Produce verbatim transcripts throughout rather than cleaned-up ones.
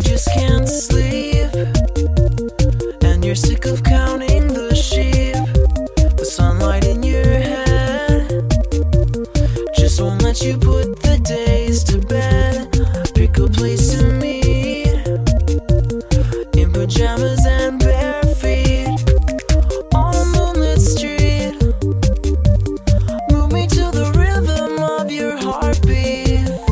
just can't sleep, and you're sick of counting the sheep. The sunlight in your head just won't let you put the days to bed. Pick a place to meet in pajamas and bare feet on a moonlit street. Move me to the rhythm of your heartbeat.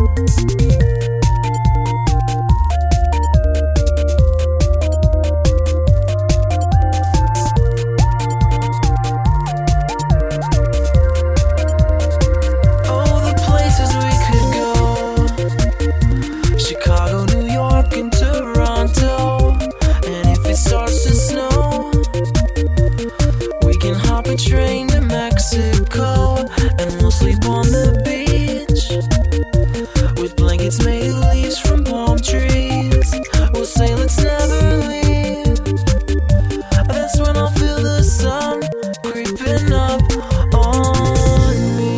Chicago, New York, and Toronto. And if it starts to snow, we can hop a train to Mexico, and we'll sleep on the beach with blankets made of leaves from palm trees. We'll say let's never leave. That's when I'll feel the sun creeping up on me.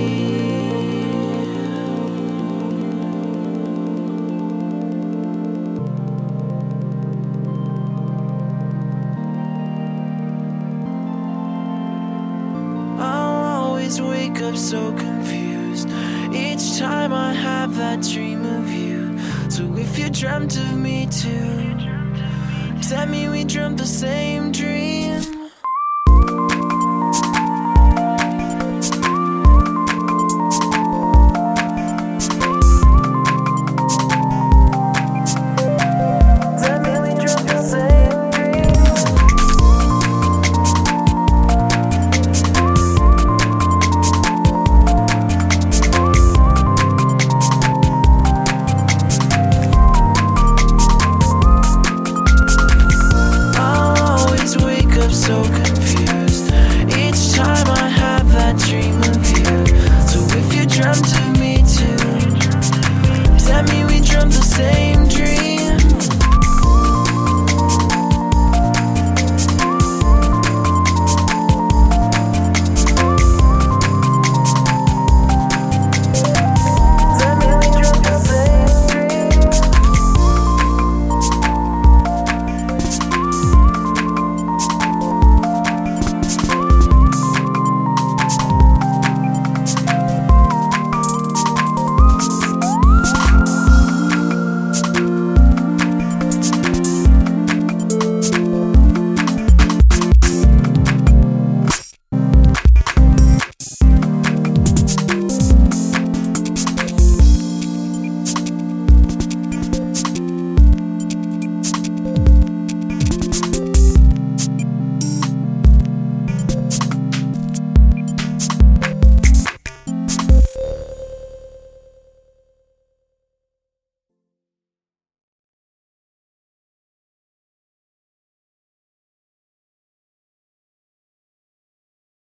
Wake up so confused each time I have that dream of you. So if you dreamt of me too, does that mean we dreamt the same dream?